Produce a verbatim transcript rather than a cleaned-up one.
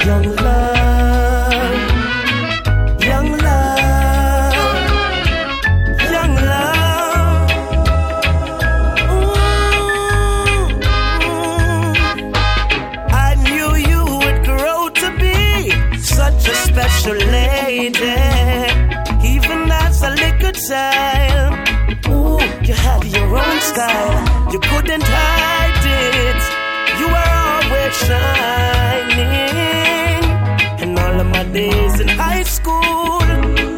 Young love, young love, young love. Ooh, I knew you would grow to be such a special lady, even as a little child. Ooh, you had your own style. You couldn't